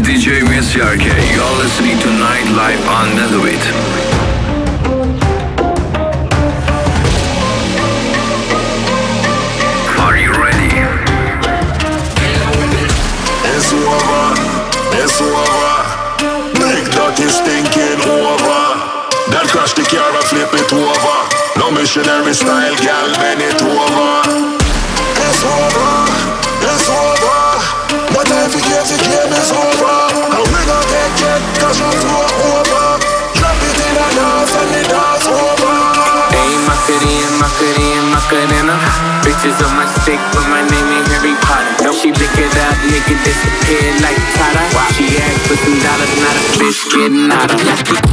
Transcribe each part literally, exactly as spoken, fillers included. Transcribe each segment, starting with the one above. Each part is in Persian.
دی جی Missy R K. You're listening to Nightlife on Netherwit. Are you ready? It's over, it's over. Make that is thinking over. Then crash the car and flip it over. No missionary style, girl, bend it over. It's over, it's over. But if you give the game is over. And we gon' take it, cause you throw over. Drop it in the dance and the dance over. Hey, Macarena, Macarena, Macarena. Bitches on my stick, but my name ain't Harry Potter. No, she pick it up, nigga disappear like Tata. She asked for some dollars, not a bitch getting out of.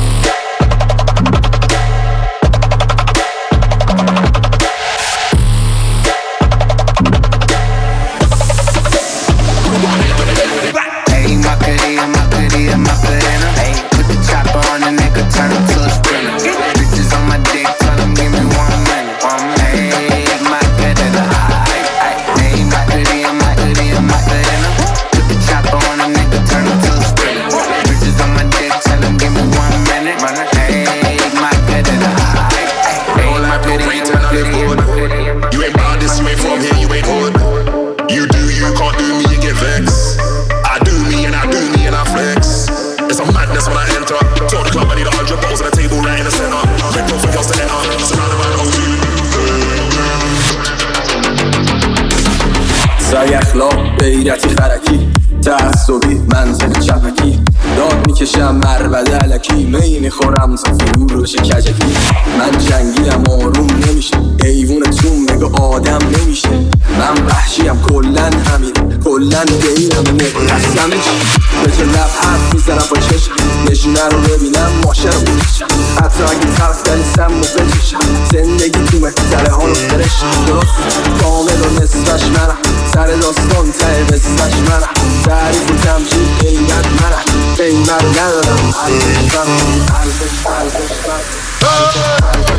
غیرتی خرکی تعصبی منزل چپکی داد میکشم مربده علکی می میخورم تا فرو روش کجکی من جنگیم آروم نمیشه ایوونتون نگاه آدم نمیشه من وحشیم کلن همین کلن دینم نقصمش به چه لب حرف میزنم با چشم نشونه رو ببینم ماشه رو بچشم حتی اگه طرف داری سم و بچشم زندگی تو مهتره ها رو فرش درست کامل و نصفش منم سر داستان ته بستش منم تعریف و تمجید قیمت منم قیمت ندارم ارزش منم ارزش ارزش منم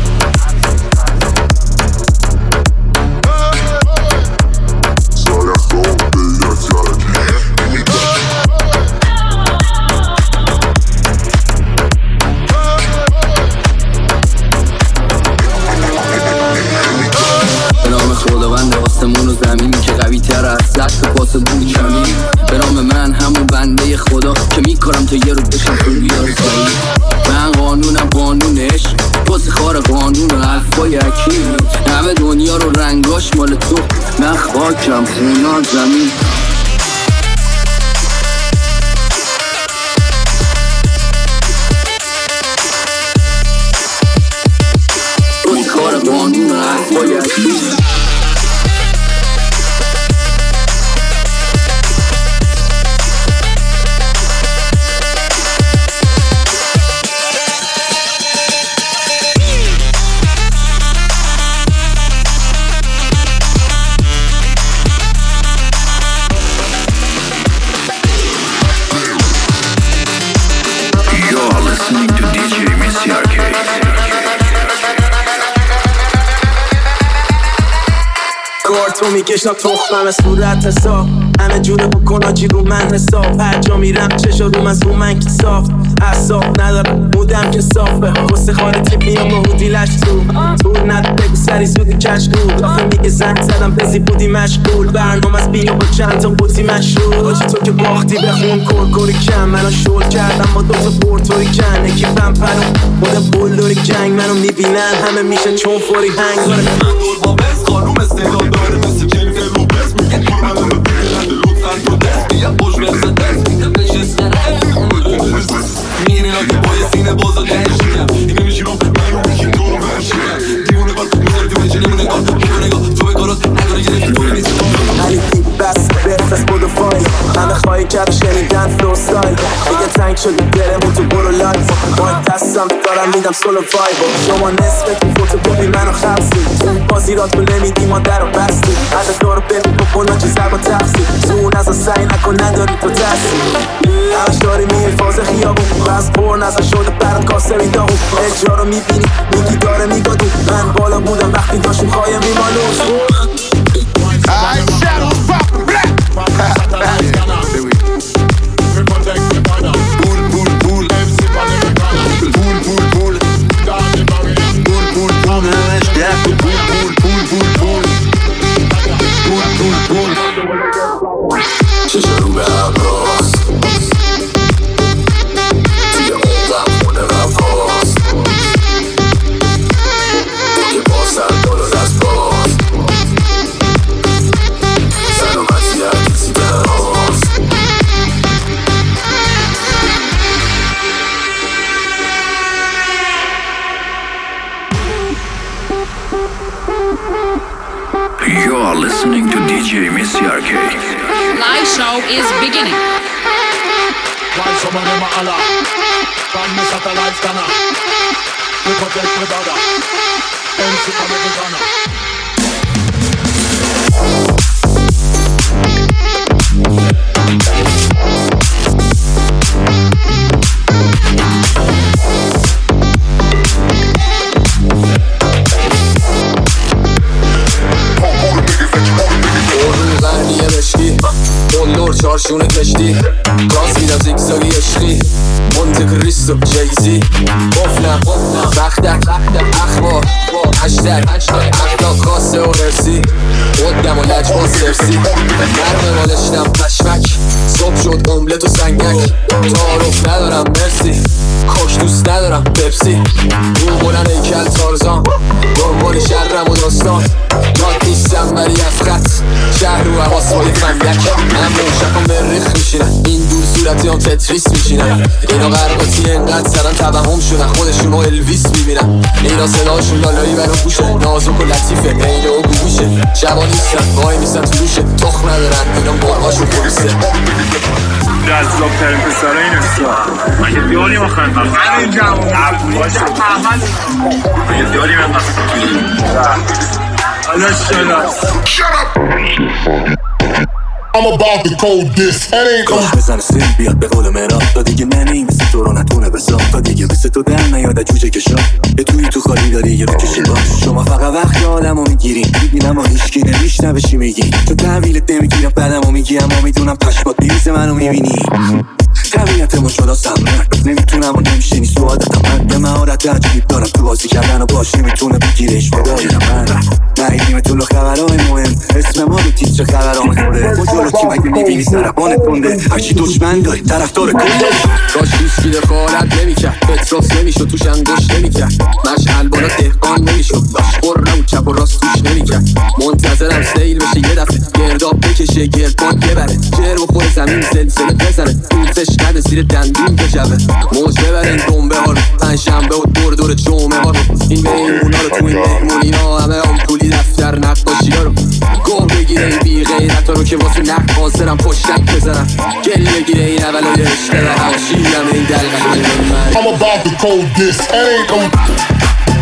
به نام من همون بنده خدا که میکارم تا یه رو بشم تو بیار سایی من قانونم قانون عشق واسه خار قانون و حرفای حکیم همه دنیا رو رنگاش مال تو من خاکم خونان زمین واسه خار قانون و حرفای حکیم تو میکشم تخمم صورت حساب همه جوره بکن آجی رو من حساب هر جا میرم چشا روم از رو من که صاف اصاب ندارم مودم که صافه واسه خانه تیپ میام با هودی لش تو طول ند بگو سری زودی کش دود آخه میگه زنگ زدم بزی بودی مشغول برنامه از بیا با چند تا بودی مشروع آجی تو که باختی بخون کرکوری کم منو شول کردم با دوتا پورتوری کن اکیپم پرم مود بولدوری جنگ منو میبینن همه میشن چون فوری هنگ داره من دور با بز خانوم استعداد داره مثل جنف روبز میگه که منو ببیننده لطفاً تو دست بیا خوش برزه دست میگه بشه سره میگه اینا که بای سینه بازا دهشیم اینه میشیرم منو میگه تو رو برشیم دیونه بار میذاری تو بچه نمونه کار میگه نگاه تو به کارات نداره گرفتی تو نیست علی دیب بس بفرس بودو فایل همه خواهی کرد شنیدن فلو ستایل دیگه تنگ شدی دلمون تو برو لایف با این دستم دارم میدم سولو وایب شما نصفه تو فوتو کپی منو خبسی بازیرات رو نمیدی ما در رو بستی حد دارو ببین بکن چه زبا تفسی زون از سعی نکن نداری تو دستی همش داری میای فاز خیابون بس پر نزا شده برات کاسه میداغون اجرا رو میبینی میگی داره میگادون من بالا بودم وقتی داشتون خواهیم میمالون I shadow fuck black You are listening to D J Missy R K. Live show is beginning. Why some of them are Allah? From the satellite scanner. We protect the border. M C from every corner. قلور چارشونه کشتی راست میدم زیگزاگی عشقی مونت کریستو جیزی قفلم بختک اخبار هشتگ اخلاق خاصه و رسی قدم و لجباز سرسی مرمه مالشتم پشمک صبح شد املت و سنگک تعارف ندارم مرسی کاش دوست ندارم پپسی رو بلن ایکل تارزان دنبال شرم و داستان یاد نیستم ولی افخط شهر رو حواس بای فندک من موشکم مریخ میشینن این دور صورتی هم تتریس میشینن اینا قرقاتی انقدر سرن توهم شدن خودشون رو الویس میبینن اینا صداشون لالایی برا گوشه نازک و لطیفه عینه و گوشه شبا نیستن وای میستن تو لوشه تخم ندارن اینا مرغاشون خروسه جذاب ترین پسره این استا مگه دیاری ما خواهد مخصوص همین جوان عبولاش مگه دیاری من مخصوص حالا شلا I'm about to code this, that ain't گاه بزن سیل بیاد به قول مراد تا دیگه منی مثل تو رو نتونه بسا تا دیگه مثل تو در نیاد جوجه کشا یه توی تو خالی داری یه بکشی باش شما فقط وقت آدمو میگیری میبینم و هیچکی نمیشنوه چی میگی تو تحویلت نمیگیرم بعدمو میگی اما میدونم پشمات میریزه منو میبینی طبیعتمو جلاسم نمیتونم و نمیشه نیست تو عادتم من به مهارت عجیب دارم تو بازی کردن و باش نمیتونه بگیرش بدایی من نهیدیم تو خبرهای مهم اسم ما رو تیتر خبرام خوده با جلو کی مگه میبینی سربانت کنده هرچی دشمن داری طرفدار کندش داشت هیچکی دخالت نمیکرد پتراس نمیشد توش انگشت نمیکرد مشعل بالا دهقان نمیشد داشت قرم و چپ و راست توش نمیکرد منتظرم سیل بشه یه دفعه گرداب بکشه گردبان ببره جر بخوره زمین زلزله بزنه دوتش نده زیر دندون بجوه موج ببرین دنبه ها رو پنجشنبه و دور دور جمعه ها رو این مهمونا رو تو این مهمونی ها همه آمپولی دفتر نقاشی ها رو گم بگیره این بی غیرت ها رو که واسه نق حاضرم پشتک بزنم گلی بگیره این اولای رشته و حواشیلم این دلقه I'm about to code this, that ain't gon'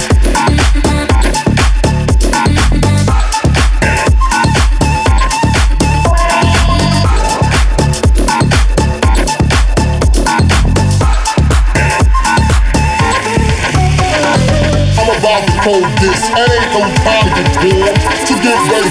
hold this, that ain't no time to war, to get ready.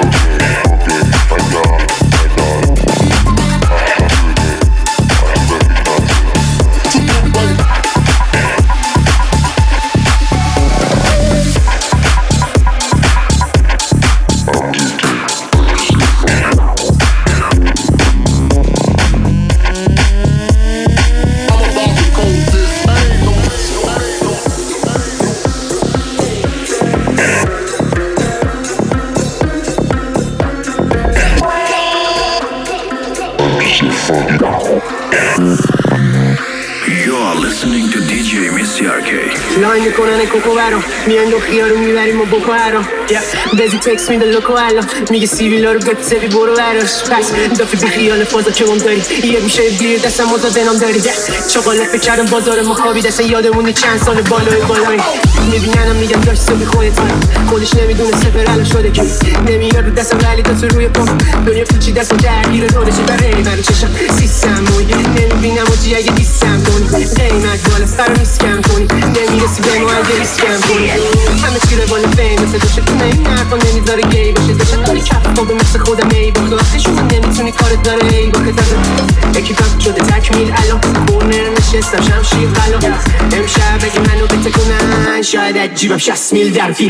You are listening to D J Missy R K. لاین میکنن کوکو برام میان دو خیارو میبریم و بکو هرام بزی تکس میده لوکو الان میگه سیویلا رو بپسوی برو براش پس دافی بی خیال فازا که من داری یه میشه بیر دستم مزا دنام داری چاقالت بکردم بازار مخابی دستن یادمونی چند سال بالای بالایی میبیننم میگم داشت سبی خودت خودش نمیدونه سفر الان شده که نمیاد رو دستم ولی تا تو روی پام دنیا پیچی دستم درگیر رودشه برای من چشم سیستم مویه نمیبینم و جی اگه دیستم کنی قیمت بالا سر میسکم کنی نمیرسی به ما اگه ریسکم کنی همه چی رو بالا فیم مثل دوشه تو نیم نرفا نمیذاره گی باشه داشت داری کف با به مثل خودم ای با تو وقتی شما نمیتونی کارت داره ای با کتازه اکیپم شده تکمیل الان کورنر نشستم شمشیر غلا امشب اگه منو بتکنن شاید عجیبم شصت میل در فیل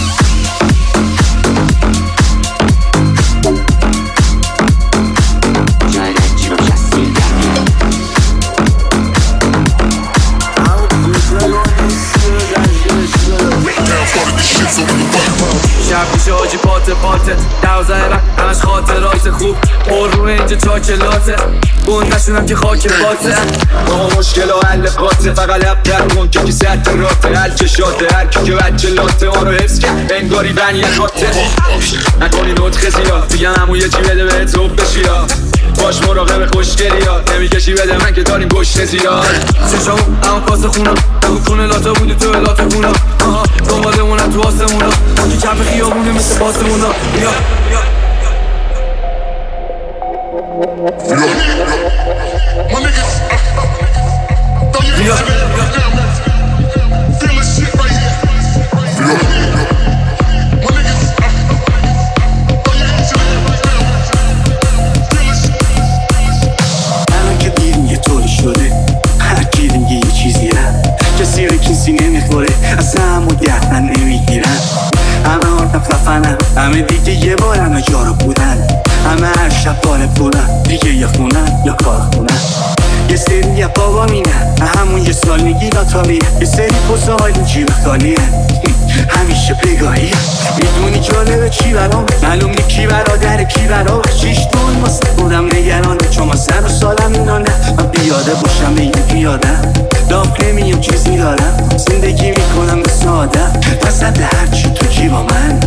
شب میشه آجی پاته پاته دوزه رک همش خاطرات خوب پر رو اینجا چاکلاته گندشونم که خاک باته ما مشکل و حل قاطه فقط لب در کن که کی سر راته هر که شاده هر کی که بچه لاته ما رو حفظ کرد انگاری بنی خاطر نکنی نطخه زیاد میگم همون یه چی بده بهت زوب بشی یا باش مراقب خوشگلی ها نمیکشی بده من که داریم گشنه زیاد چشامون اما پاس خونم بگو کنه لاته بودی تو لاته خونم دنبالمونم تو آسمونا که کف خیابونه مثل باسمونا بیا My niggas, throw your hands up, down, feel this shit right here. My niggas, throw your hands up, down, feel this shit. الان که دیدیم یه طوری شده هر کی دیگه یه چیزیه کسی رو کسی نمیخوره از همون درد من نمیگیرن همه آدم خفنم همه دیگه یه بار همه جا رو بودن همه هر شب بال پولن دیگه یه خونن یا کار خونن یه سری یه بابا مینن همون یه سالگی ناتالیه یه سری پوزه های جیب خالیه همیشه بگاهیه میدونی جالبه چی برام معلوم نی کی برادر کی برام شیش دون واسه خودم نگرانه چون ما سر و سالم اینا نه من بیاده باشم به این بیادم داف نمیم چیزی دارم زندگی میکنم به ساده پس حد هرچی تو کی با من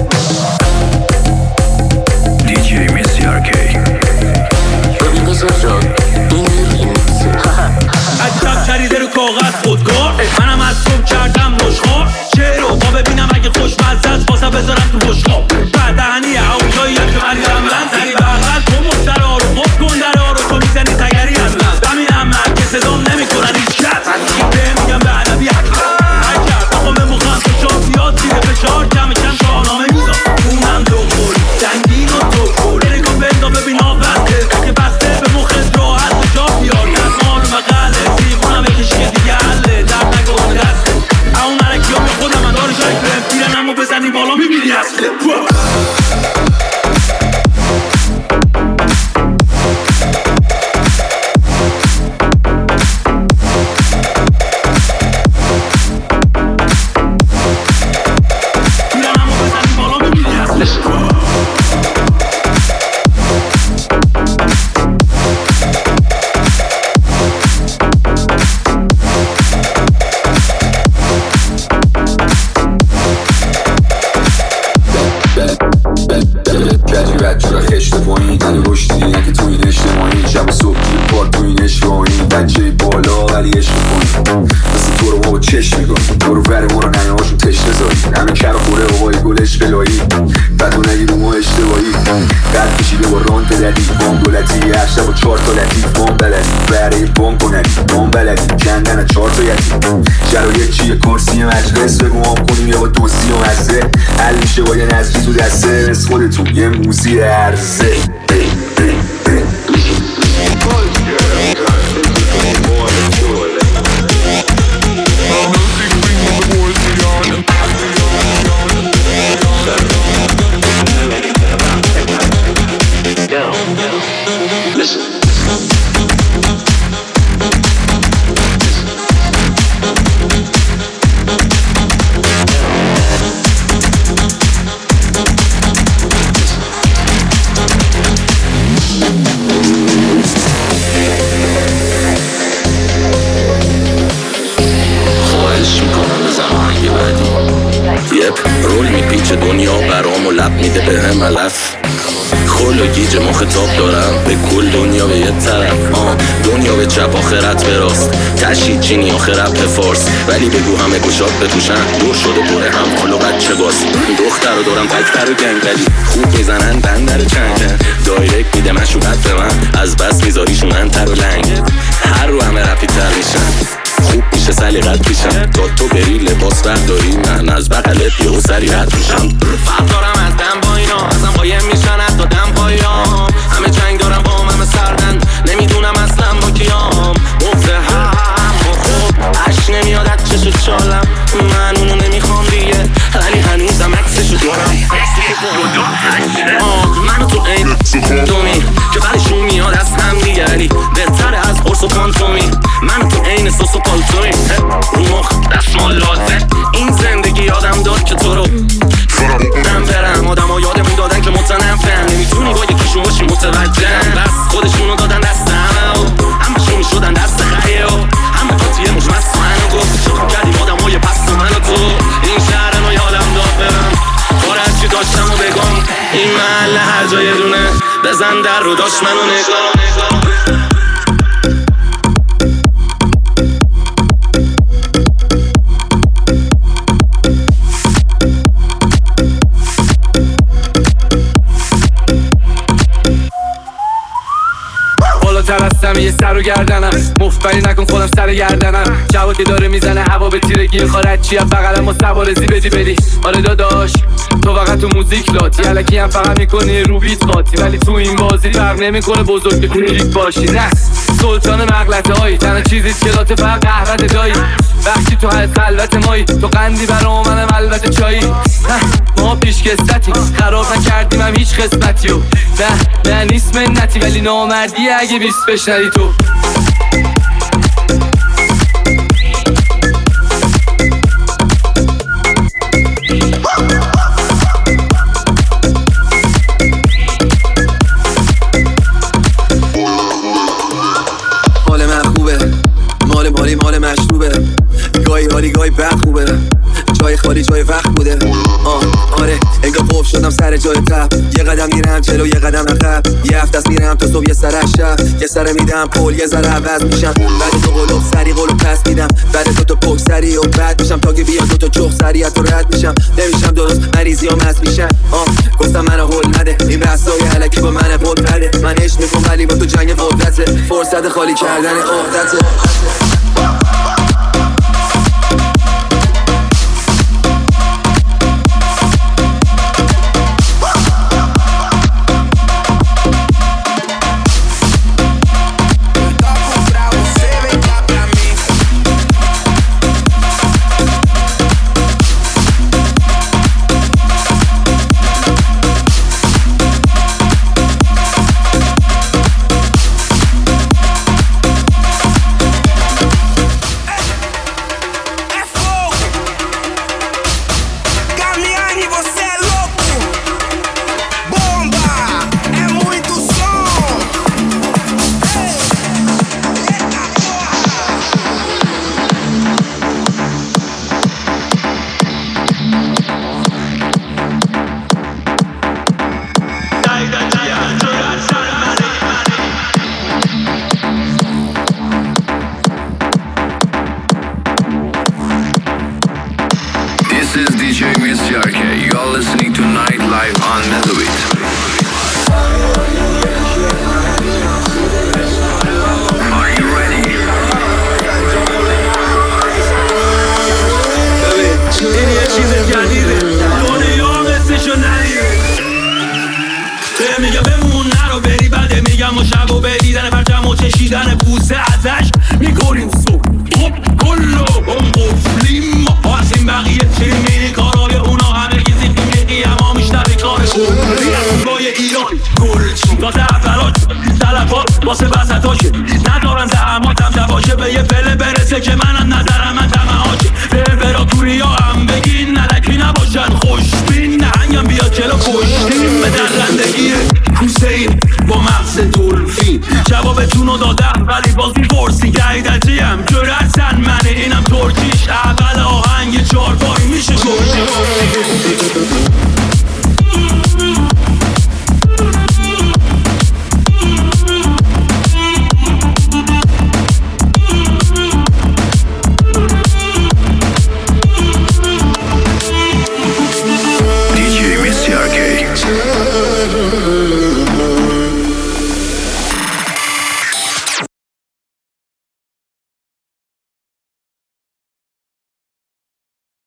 دی جی میسی آرکی ببین بزر جان این میریم عجب چریده رو کاغذ خودکار منم از صبح کردم نشخار چه رو با ببینم اگه خوشمزه است واسه بذارم تو بشقاب بعد دهنی اونجایی هم که من یادم زنی بغل تو مسترها رو خوب کن درها رو تو میزنی تگری از من بمینم من که صدام نمی کنن هیچ کس به میگم به عدبی عجب آقا مموخم تو چار زیاد زیر فشار کم کم شاهنامه میزا اونم دو خوری دنگین و دو خوری نگو بندا ببین ها بسته که بسته به مخت راحت و جا بیار نزمان و مقله سیخونم بکش که دیگه حله درد نگاه دسته اون مرکی ها به خودم من داری جایی برم پیرنم و بزنی بالا میبینی اصله شرایط چیه کرسی مجلس بگو هم کنیم یا با دوستی و مزه حل میشه با یه نزدی تو دسته از خودتون یه موزی عرضه دنیا برام و لب میده به هم علف خل و گیج ما خطاب دارم به کل دنیا به یه طرف آه دنیا به چپ آخرت به راست تشید چینی آخرت به فارس ولی بگو همه گشاد بتوشن دور شده بره هم خل و بچه باز دختر رو دارم تکتر و گنگ ولی خوب میزنن بندر چنگن دایرکت میده مشوقت به من از بس میذاریشونن تر و لنگ هر رو همه رپی تر میشن خوب میشه سلیقت پیشم تا تو بری لباس برداری من از بغلت یهو سری رد میشم فرق دارم از دم با اینا ازم قایم میشن حتی دم پایام همه جنگ دارم با همه سردن نمیدونم اصلا با کیام مفته هم و خوب عشق نمیاد از چشو چالم من اونو نمیخوام دیگه ولی هنوزم عکسشو دارم منو تو این دومی که برشون میاد از هم دیگه ولی بهتره از قرص و پانتومی من تو این سوس و پالتومی رو مخ دستمال لازم این زندگی آدم داد که تو رو دم برم بزن در رو داشت منو نگاه. بالاتر هستم یه سر و گردنم، مفبری نکن خودم سر گردنم. جواد که داره میزنه هوا به تیرگی خارج چیه فقط اما سوارزی بدی بدی. آره داداش تو فقط تو موزیک لاتی، الکی هم فقط میکنی رو بیت قاطی، ولی تو این بازی فرق نمیکنه بزرگ که کوچیک باشی. نه سلطان مغلطه هایی تنها چیزیت که لاته فقط قهوت دایی. وقتی تو هر خلوت مایی تو قندی برا منم البته چایی. ما پیش قصتی خراب نکردیم هم هیچ قسمتیو. نه نه نیست منتی ولی نامردی اگه بیست بشنری تو. مال من خوبه، مال مالی مال مشروبه، گاهی حالی گاهی بد خوبه، جای خالی جای وقت بوده. آه آره انگار خوب شدم سر جای تب، یه قدم میرم جلو یه قدم عقب، یه هفته است میرم تا صبح یه سر شب، یه سر میدم پول یه ذره عوض میشم. بعد تو قلوب سری قلوب پس میدم، بعد تو تو پک سری و بعد میشم تا که بیان دو تا چخ سری تو رد میشم. نمیشم درست مریضی ها مست میشن. آه گفتم منو هول نده این رسای الکی با من بود پرده. من عشق میکنم ولی با تو جنگ قدرته، فرصت خالی کردن عقدته. This is D J Mr. R K. You're listening to Nightlife on Netherbeat. Are you ready? این یه چیز جدیده دنیا مثلشو ندیده. به میگه بمون نرو بری، بده میگم و شب و بدیدن پرچم و چشیدن بوسه ازش میکنیم صبح. خب کلو اون قفلیم ما هستیم بقیه چیم میری کارای اونا همه گیزی میگی اما میشتری کار خوبی بای ایران گلچی تا زفراج طلبات واسه بسطاشه ندارن زحماتم جواشه به یه پله برسه که منم نظرم من تمهاشه به امپراتوری ها هم بگین نلکی نباشن خوشبین نهنگم بیاد چلو کشتیم به درندگی حسین با مغز دولفین جوابتونو دادم